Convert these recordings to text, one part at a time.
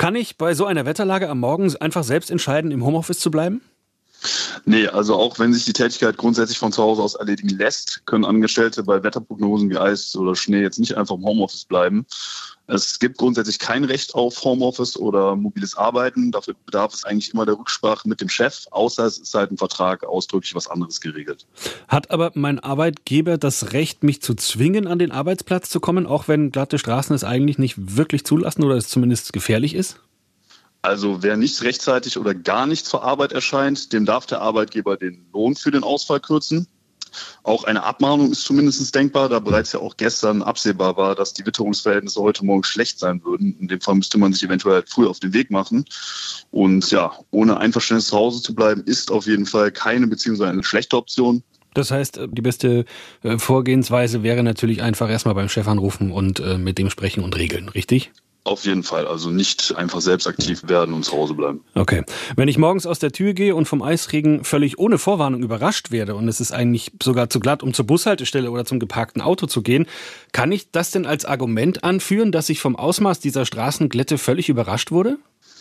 Kann ich bei so einer Wetterlage am Morgen einfach selbst entscheiden, im Homeoffice zu bleiben? Nee, also auch wenn sich die Tätigkeit grundsätzlich von zu Hause aus erledigen lässt, können Angestellte bei Wetterprognosen wie Eis oder Schnee jetzt nicht einfach im Homeoffice bleiben. Es gibt grundsätzlich kein Recht auf Homeoffice oder mobiles Arbeiten. Dafür bedarf es eigentlich immer der Rücksprache mit dem Chef, außer es ist halt im Vertrag ausdrücklich was anderes geregelt. Hat aber mein Arbeitgeber das Recht, mich zu zwingen, an den Arbeitsplatz zu kommen, auch wenn glatte Straßen es eigentlich nicht wirklich zulassen oder es zumindest gefährlich ist? Also wer nicht rechtzeitig oder gar nicht zur Arbeit erscheint, dem darf der Arbeitgeber den Lohn für den Ausfall kürzen. Auch eine Abmahnung ist zumindest denkbar, da bereits ja auch gestern absehbar war, dass die Witterungsverhältnisse heute Morgen schlecht sein würden. In dem Fall müsste man sich eventuell früh auf den Weg machen. Und ja, ohne Einverständnis zu Hause zu bleiben, ist auf jeden Fall keine bzw. eine schlechte Option. Das heißt, die beste Vorgehensweise wäre natürlich einfach erstmal beim Chef anrufen und mit dem sprechen und regeln, richtig? Auf jeden Fall, also nicht einfach selbst aktiv werden und zu Hause bleiben. Okay. Wenn ich morgens aus der Tür gehe und vom Eisregen völlig ohne Vorwarnung überrascht werde und es ist eigentlich sogar zu glatt, um zur Bushaltestelle oder zum geparkten Auto zu gehen, kann ich das denn als Argument anführen, dass ich vom Ausmaß dieser Straßenglätte völlig überrascht wurde?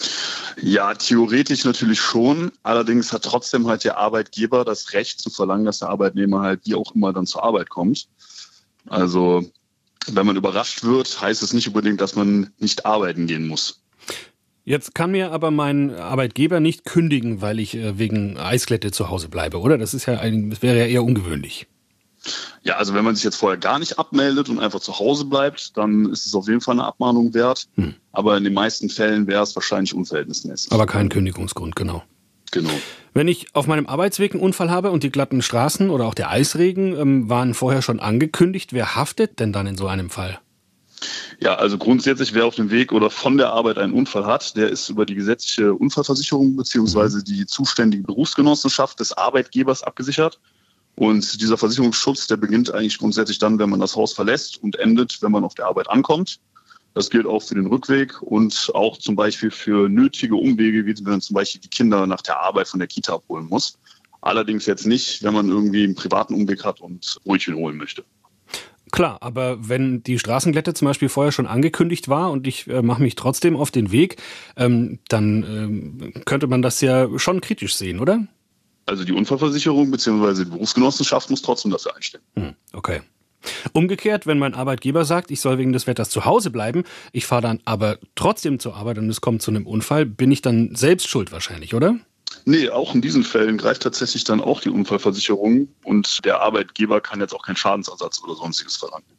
Ja, theoretisch natürlich schon. Allerdings hat trotzdem halt der Arbeitgeber das Recht zu verlangen, dass der Arbeitnehmer halt wie auch immer dann zur Arbeit kommt. Also wenn man überrascht wird, heißt es nicht unbedingt, dass man nicht arbeiten gehen muss. Jetzt kann mir aber mein Arbeitgeber nicht kündigen, weil ich wegen Eisglätte zu Hause bleibe, oder? Das wäre ja eher ungewöhnlich. Ja, also wenn man sich jetzt vorher gar nicht abmeldet und einfach zu Hause bleibt, dann ist es auf jeden Fall eine Abmahnung wert. Aber in den meisten Fällen wäre es wahrscheinlich unverhältnismäßig. Aber kein Kündigungsgrund, genau. Genau. Wenn ich auf meinem Arbeitsweg einen Unfall habe und die glatten Straßen oder auch der Eisregen waren vorher schon angekündigt, wer haftet denn dann in so einem Fall? Ja, also grundsätzlich, wer auf dem Weg oder von der Arbeit einen Unfall hat, der ist über die gesetzliche Unfallversicherung bzw. die zuständige Berufsgenossenschaft des Arbeitgebers abgesichert. Und dieser Versicherungsschutz, der beginnt eigentlich grundsätzlich dann, wenn man das Haus verlässt und endet, wenn man auf der Arbeit ankommt. Das gilt auch für den Rückweg und auch zum Beispiel für nötige Umwege, wie wenn man zum Beispiel die Kinder nach der Arbeit von der Kita abholen muss. Allerdings jetzt nicht, wenn man irgendwie einen privaten Umweg hat und Brötchen holen möchte. Klar, aber wenn die Straßenglätte zum Beispiel vorher schon angekündigt war und ich mache mich trotzdem auf den Weg, dann könnte man das ja schon kritisch sehen, oder? Also die Unfallversicherung bzw. die Berufsgenossenschaft muss trotzdem dafür einstehen. Okay. Umgekehrt, wenn mein Arbeitgeber sagt, ich soll wegen des Wetters zu Hause bleiben, ich fahre dann aber trotzdem zur Arbeit und es kommt zu einem Unfall, bin ich dann selbst schuld wahrscheinlich, oder? Nee, auch in diesen Fällen greift tatsächlich dann auch die Unfallversicherung und der Arbeitgeber kann jetzt auch keinen Schadensersatz oder sonstiges verlangen.